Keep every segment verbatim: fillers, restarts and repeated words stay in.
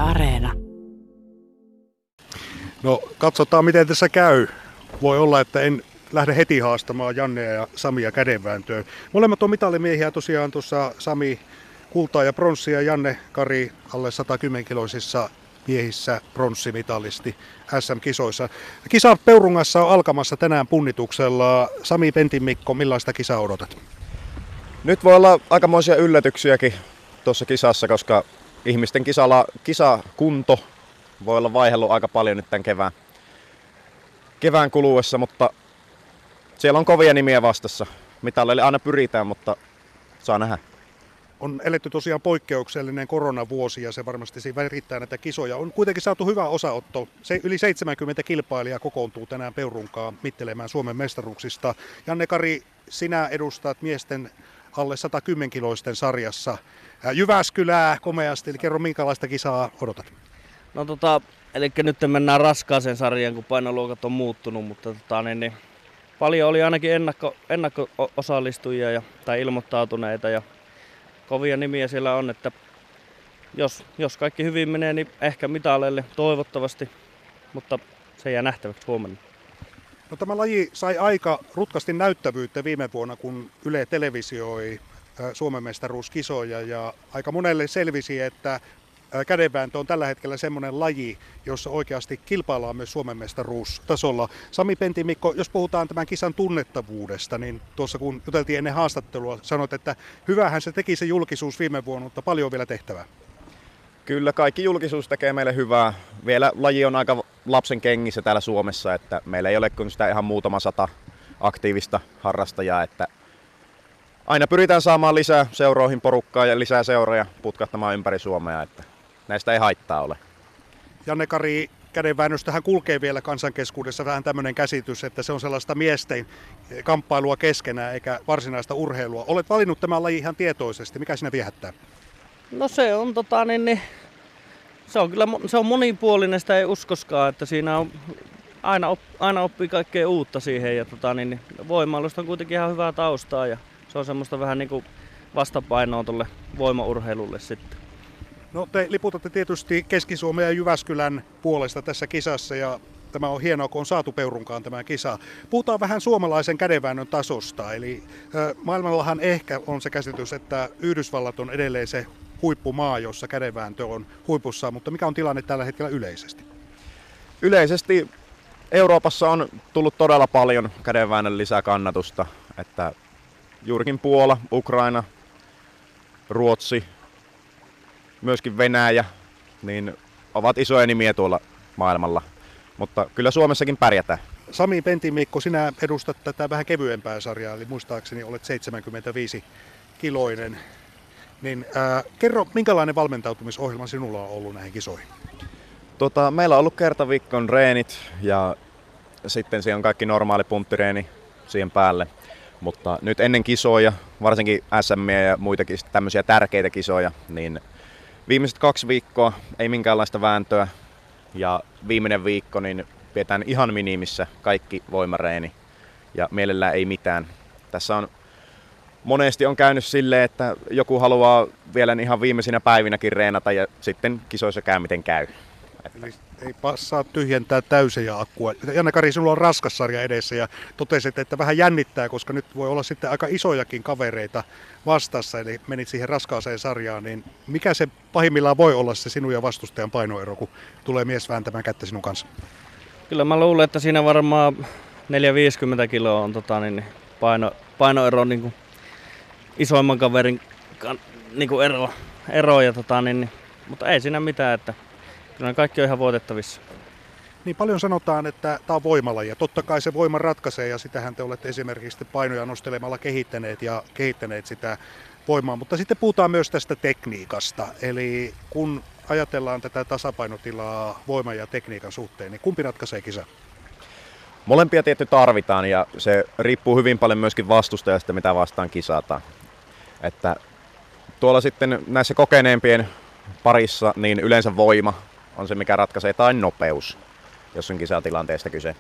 Areena. No katsotaan miten tässä käy. Voi olla, että en lähde heti haastamaan Jannea ja Samia kädenvääntöön. Molemmat on mitalimiehiä tosiaan tuossa, Sami kultaa ja pronssia, Janne Kari alle sata kymmenen kiloisissa miehissä pronssimitalisti äs äm-kisoissa. Kisa Peurungassa on alkamassa tänään punnituksella. Sami, Pentin Mikko, millaista kisaa odotat? Nyt voi olla aikamoisia yllätyksiäkin tuossa kisassa, koska ihmisten kisalla, kisakunto voi olla vaihdellut aika paljon nyt tämän kevään, kevään kuluessa, mutta siellä on kovia nimiä vastassa. Mitalleille aina pyritään, mutta saa nähdä. On eletty tosiaan poikkeuksellinen koronavuosi ja se varmasti siinä värittää näitä kisoja. On kuitenkin saatu hyvä osaotto. Se yli seitsemänkymmentä kilpailijaa kokoontuu tänään Peurunkaan mittelemään Suomen mestaruuksista. Janne Kari, sinä edustat miesten alle sata kymmenen kiloisten sarjassa Jyväskylää komeasti. Eli kerro, minkälaista kisaa odotat? No tota, eli nyt mennään raskaaseen sarjaan, kun painoluokat on muuttunut, mutta tota, niin, niin, paljon oli ainakin ennakko, ennakko-osallistujia ja, tai ilmoittautuneita ja kovia nimiä siellä on, että jos, jos kaikki hyvin menee, niin ehkä mitaleille toivottavasti, mutta se jää nähtäväksi huomenna. No, tämä laji sai aika rutkasti näyttävyyttä viime vuonna, kun Yle televisioi Suomen mestaruuskisoja ja aika monelle selvisi, että kädenvääntö on tällä hetkellä semmoinen laji, jossa oikeasti kilpaillaan myös Suomen mestaruustasolla. Sami, Pentin Mikko, jos puhutaan tämän kisan tunnettavuudesta, niin tuossa kun juteltiin ennen haastattelua, sanoit, että hyvähän se teki se julkisuus viime vuonna, mutta paljon on vielä tehtävää. Kyllä, kaikki julkisuus tekee meille hyvää. Vielä laji on aika lapsen kengissä täällä Suomessa, että meillä ei ole kuin sitä ihan muutama sata aktiivista harrastajaa, että aina pyritään saamaan lisää seuroihin porukkaa ja lisää seuroja putkahtamaan ympäri Suomea, että näistä ei haittaa ole. Janne Kari, kädenväännöstähän kulkee vielä kansankeskuudessa vähän tämmöinen käsitys, että se on sellaista miesten kamppailua keskenään eikä varsinaista urheilua. Olet valinnut tämän lajin ihan tietoisesti. Mikä sinä viehättää? No se on, tota, niin, niin, se on kyllä se on monipuolinen, sitä ei uskoskaan, että siinä on aina, op, aina oppii kaikkea uutta siihen ja tota, niin, voimailusta on kuitenkin ihan hyvää taustaa ja se on semmoista vähän niin kuin vastapainoa tuolle voimaurheilulle sitten. No, te liputatte tietysti Keski-Suomen ja Jyväskylän puolesta tässä kisassa ja tämä on hienoa, kun on saatu Peurunkaan tämä kisa. Puhutaan vähän suomalaisen kädenväännön tasosta. Eli äh, maailmallahan ehkä on se käsitys, että Yhdysvallat on edelleen se huippumaa, jossa kädenvääntö on huipussa, mutta mikä on tilanne tällä hetkellä yleisesti? Yleisesti Euroopassa on tullut todella paljon kädenväännön lisää kannatusta, että juurikin Puola, Ukraina, Ruotsi, myöskin Venäjä, niin ovat isoja nimiä tuolla maailmalla, mutta kyllä Suomessakin pärjätään. Sami, Pentin Mikko, sinä edustat tätä vähän kevyempää sarjaa, eli muistaakseni olet seitsemänkymmentäviisi kiloinen. Niin, ää, kerro, minkälainen valmentautumisohjelma sinulla on ollut näihin kisoihin? Tota, meillä on ollut kerta viikon reenit ja sitten siihen on kaikki normaali punttireeni siihen päälle. Mutta nyt ennen kisoja, varsinkin äs äm ja muitakin tämmöisiä tärkeitä kisoja, niin viimeiset kaksi viikkoa ei minkäänlaista vääntöä ja viimeinen viikko niin pidetään ihan minimissä kaikki voimareeni ja mielellään ei mitään. Tässä on monesti on käynyt silleen, että joku haluaa vielä ihan viimeisinä päivinäkin reenata ja sitten kisoissa käy miten käy. Eli ei passaa tyhjentää täysiä akkua. Janne Kari, sinulla on raskas sarja edessä ja totesit, että vähän jännittää, koska nyt voi olla sitten aika isojakin kavereita vastassa, eli menit siihen raskaaseen sarjaan, niin mikä se pahimmillaan voi olla se sinun ja vastustajan painoero, kun tulee mies vääntämään kättä sinun kanssa? Kyllä mä luulen, että siinä varmaan neljäkymmentä viisikymmentä kiloa on tota, niin, paino, painoero niin kuin isoimman kaverin niin kuin ero, ero ja, tota, niin, mutta ei siinä mitään, että kyllä kaikki on ihan voitettavissa. Niin paljon sanotaan, että tämä on voimalaji ja totta kai se voima ratkaisee ja sitähän te olette esimerkiksi painoja nostelemalla kehittäneet ja kehittäneet sitä voimaa, mutta sitten puhutaan myös tästä tekniikasta. Eli kun ajatellaan tätä tasapainotilaa voiman ja tekniikan suhteen, niin kumpi ratkaisee kisa? Molempia tietty tarvitaan ja se riippuu hyvin paljon myöskin vastustajasta, mitä vastaan kisataan. Että tuolla sitten näissä kokeneempien parissa niin yleensä voima on se, mikä ratkaisee, tai nopeus, jos on kisatilanteesta kyse.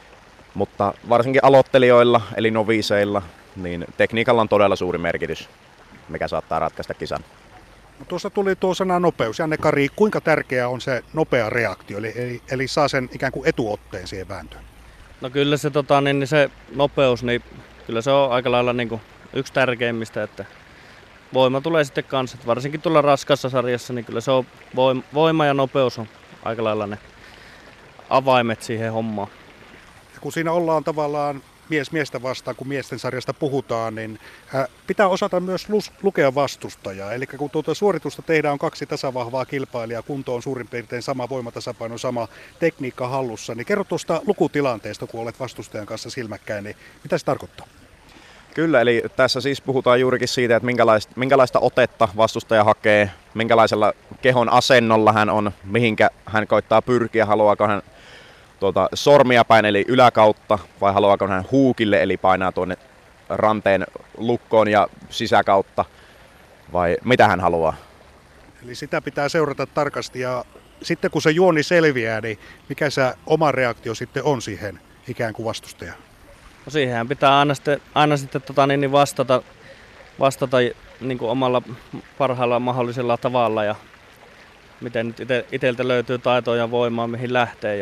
Mutta varsinkin aloittelijoilla, eli noviiseilla, niin tekniikalla on todella suuri merkitys, mikä saattaa ratkaista kisan. No tuossa tuli tuo sana nopeus. Janne-Kari, kuinka tärkeää on se nopea reaktio, eli, eli, eli saa sen ikään kuin etuotteen siihen vääntöön? No kyllä se, tota, niin, niin se nopeus, niin kyllä se on aika lailla niin kuin yksi tärkeimmistä, että voima tulee sitten kanssa. Varsinkin tuolla raskassa sarjassa, niin kyllä se on voima ja nopeus on aika lailla ne avaimet siihen hommaan. Ja kun siinä ollaan tavallaan mies miestä vastaan, kun miesten sarjasta puhutaan, niin pitää osata myös lukea vastustajaa. Eli kun tuota suoritusta tehdään, on kaksi tasavahvaa kilpailijaa, kunto on suurin piirtein sama, voimatasapaino sama, tekniikka hallussa, niin kerro tuosta lukutilanteesta, kun olet vastustajan kanssa silmäkkäin, niin mitä se tarkoittaa? Kyllä, eli tässä siis puhutaan juurikin siitä, että minkälaista, minkälaista otetta vastustaja hakee, minkälaisella kehon asennolla hän on, mihinkä hän koittaa pyrkiä, haluaako hän tuota, sormia päin eli yläkautta vai haluaako hän huukille eli painaa tuonne ranteen lukkoon ja sisäkautta vai mitä hän haluaa. Eli sitä pitää seurata tarkasti ja sitten kun se juoni selviää, niin mikä se oma reaktio sitten on siihen ikään kuin vastustajaan? No siihenhän pitää aina sitten, aina sitten tota, niin, niin vastata, vastata niin kuin omalla parhaalla mahdollisella tavalla ja miten nyt ite, iteltä löytyy taitoa ja voimaa mihin lähtee. Ja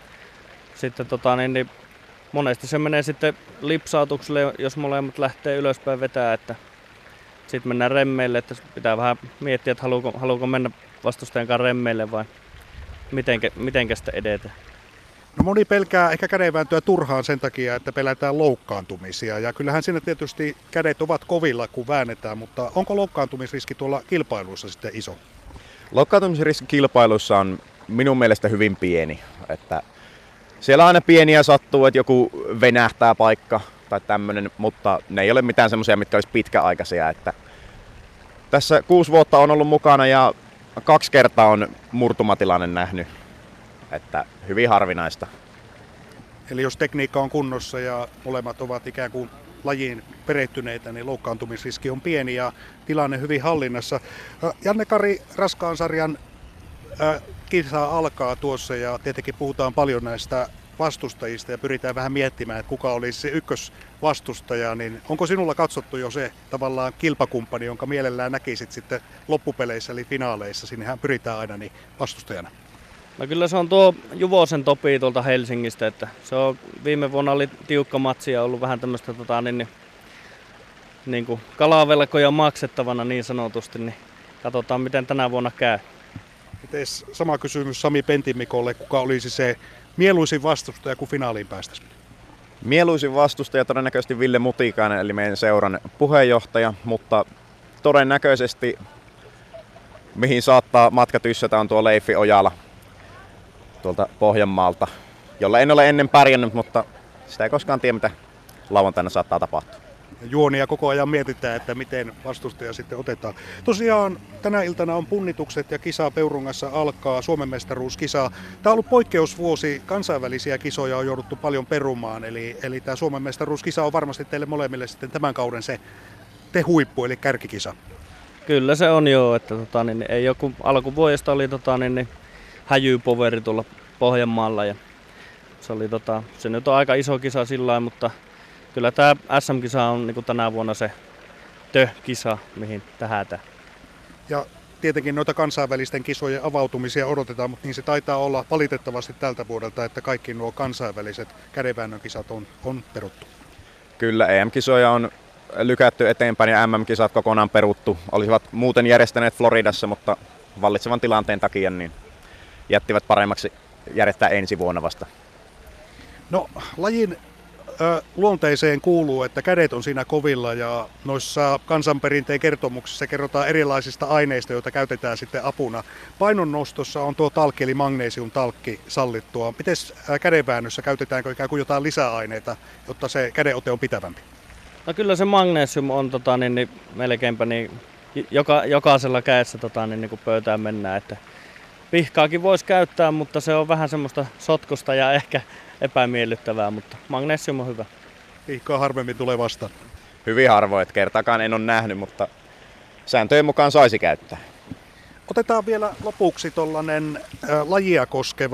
sitten tota, niin, niin monesti se menee sitten lipsautukselle, jos molemmat lähtee ylöspäin vetää, että sitten mennään remmeille, että pitää vähän miettiä, että haluuko, haluuko mennä vastustajan kanssa remmeille vai mitenkä, mitenkä sitä edetään. No moni pelkää ehkä kädenvääntöä turhaan sen takia, että pelätään loukkaantumisia. Ja kyllähän siinä tietysti kädet ovat kovilla, kun väännetään, mutta onko loukkaantumisriski tuolla kilpailuissa sitten iso? Loukkaantumisriski kilpailuissa on minun mielestä hyvin pieni. Että siellä aina pieniä sattuu, että joku venähtää paikka tai tämmöinen, mutta ne ei ole mitään semmoisia, mitkä olisi pitkäaikaisia. Että tässä kuusi vuotta on ollut mukana ja kaksi kertaa on murtumatilanne nähnyt. Että hyvin harvinaista. Eli jos tekniikka on kunnossa ja molemmat ovat ikään kuin lajiin perehtyneitä, niin loukkaantumisriski on pieni ja tilanne hyvin hallinnassa. Janne-Kari, raskaan sarjan kisa alkaa tuossa ja tietenkin puhutaan paljon näistä vastustajista ja pyritään vähän miettimään, että kuka olisi se ykkösvastustaja, niin onko sinulla katsottu jo se tavallaan kilpakumppani, jonka mielellään näkisit sitten loppupeleissä eli finaaleissa, sinnehän pyritään aina niin vastustajana? No kyllä se on tuo Juvosen Topi tuolta Helsingistä, että se on, viime vuonna oli tiukka matsi ja ollut vähän tämmöistä tota, niin, niin, niin kuin kalavelkoja maksettavana niin sanotusti, niin katsotaan miten tänä vuonna käy. Mites sama kysymys Sami Pentimikolle, kuka olisi se mieluisin vastustaja, kun finaaliin päästäisiin? Mieluisin vastustaja todennäköisesti Ville Mutikainen, eli meidän seuran puheenjohtaja, mutta todennäköisesti mihin saattaa matka tyssätä on tuo Leifi Ojala tuolta Pohjanmaalta, jolla en ole ennen pärjännyt, mutta sitä ei koskaan tiedä, mitä lauantaina saattaa tapahtua. Juonia koko ajan mietitään, että miten vastustaja sitten otetaan. Tosiaan tänä iltana on punnitukset ja kisa Peurungassa alkaa, Suomen mestaruuskisa. Tämä on ollut poikkeusvuosi, kansainvälisiä kisoja on jouduttu paljon perumaan, eli, eli tämä Suomen mestaruuskisa on varmasti teille molemmille sitten tämän kauden se te huippu, eli kärkikisa. Kyllä se on joo, että tota, niin, ei joku alkuvuodesta oli tota, niin, niin, häjypoveri tuolla Pohjanmaalla ja se, oli, tota, se nyt on aika iso kisa sillä lailla, mutta kyllä tämä S M-kisa on niin kuin tänä vuonna se tö-kisa, mihin tähätään. Ja tietenkin noita kansainvälisten kisojen avautumisia odotetaan, mutta niin se taitaa olla valitettavasti tältä vuodelta, että kaikki nuo kansainväliset kädenväännön kisat on, on peruttu. Kyllä, E M-kisoja on lykätty eteenpäin ja M M-kisat kokonaan peruttu. Olisivat muuten järjestäneet Floridassa, mutta vallitsevan tilanteen takia niin jättivät paremmaksi järjestää ensi vuonna vasta. No, lajin ö, luonteeseen kuuluu, että kädet on siinä kovilla ja noissa kansanperinteen kertomuksissa kerrotaan erilaisista aineista, joita käytetään sitten apuna. Painonnostossa on tuo talkki eli magnesiumtalkki sallittua. Miten kädenväännössä käytetäänkö ikään kuin jotain lisäaineita, jotta se kädenote on pitävämpi? No kyllä se magnesium on tota, niin, niin, melkeinpä niin, joka, jokaisella kädessä tota, niin, niin kun pöytään mennään. Että pihkaakin voisi käyttää, mutta se on vähän semmoista sotkusta ja ehkä epämiellyttävää, mutta magnesium on hyvä. Pihkaa harvemmin tulee vastaan. Hyvin harvoin, että kertaakaan en ole nähnyt, mutta sääntöjen mukaan saisi käyttää. Otetaan vielä lopuksi tuollainen lajia koskeva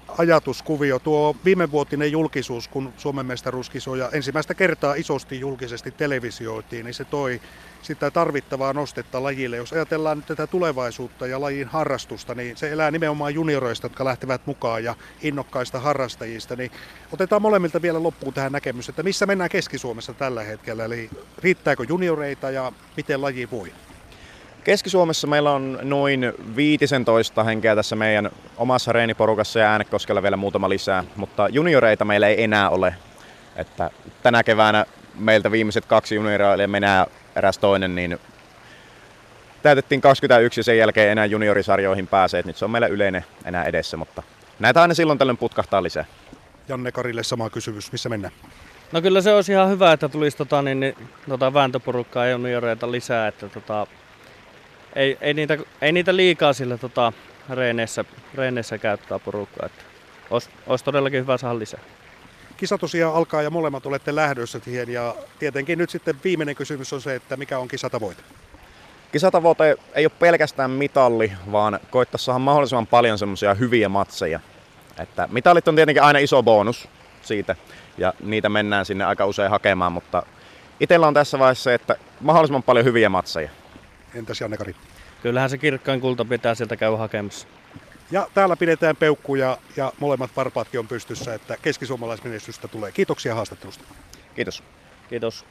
ajatuskuvio. Tuo viimevuotinen julkisuus, kun Suomen mestaruuskisoja ensimmäistä kertaa isosti julkisesti televisioitiin, niin se toi sitä tarvittavaa nostetta lajille. Jos ajatellaan nyt tätä tulevaisuutta ja lajin harrastusta, niin se elää nimenomaan junioreista, jotka lähtevät mukaan ja innokkaista harrastajista. Niin otetaan molemmilta vielä loppuun tähän näkemys, että missä mennään Keski-Suomessa tällä hetkellä, eli riittääkö junioreita ja miten laji voi? Keski-Suomessa meillä on noin viisitoista henkeä tässä meidän omassa reeniporukassa ja Äänekoskella vielä muutama lisää, mutta junioreita meillä ei enää ole. Että tänä keväänä meiltä viimeiset kaksi junioria eli menää eräs toinen, niin täytettiin kaksikymmentäyksi ja sen jälkeen enää juniorisarjoihin pääsee. Nyt se on meillä yleinen enää edessä, mutta näitä aina silloin tällöin putkahtaa lisää. Janne Karille sama kysymys, missä mennään? No kyllä se olisi ihan hyvä, että tulisi tota, niin, niin, tota vääntöporukkaa ja junioreita lisää, että tota, ei, ei, niitä, ei niitä liikaa sillä tota, reeneissä, reeneissä käyttää porukkaa, että olisi, olisi todellakin hyvä saada lisää. Kisa tosiaan alkaa ja molemmat olette lähdössä siihen ja tietenkin nyt sitten viimeinen kysymys on se, että mikä on kisatavoite? Kisatavoite ei ole pelkästään mitalli, vaan koittaisi saada mahdollisimman paljon semmoisia hyviä matseja. Että mitalit on tietenkin aina iso bonus siitä ja niitä mennään sinne aika usein hakemaan, mutta itsellä on tässä vaiheessa se, että mahdollisimman paljon hyviä matseja. Entäs Janne Kari? Kyllähän se kirkkain kulta pitää sieltä käydä hakemassa. Ja täällä pidetään peukkuja ja molemmat varpaatkin on pystyssä, että keskisuomalaismenestystä tulee. Kiitoksia haastattelusta. Kiitos. Kiitos.